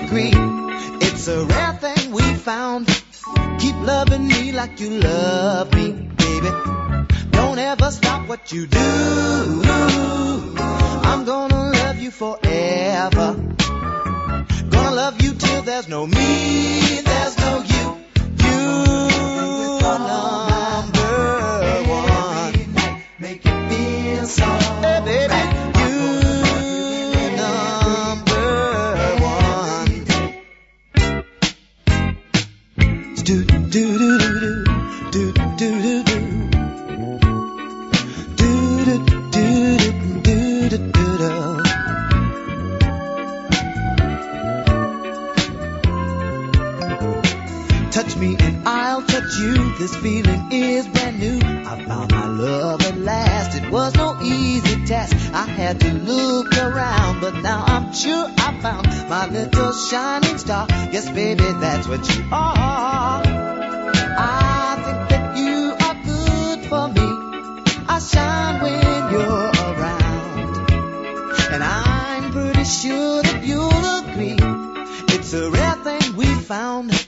agree. It's a rare thing we found. Keep loving me like you love me, baby. Don't ever stop what you do. I'm gonna love you forever. Gonna love you till there's no me, there's no you. You number one. Make it feel so hey, baby. Do do do do do do do do do. Touch me and I'll touch you. This feeling is brand new. I found my love at last. It was no easy task. I had to look around, but now I'm sure I found my little shining star. Yes, baby, that's what you are. I think that you are good for me. I shine when you're around, and I'm pretty sure that you'll agree. It's a rare thing we found.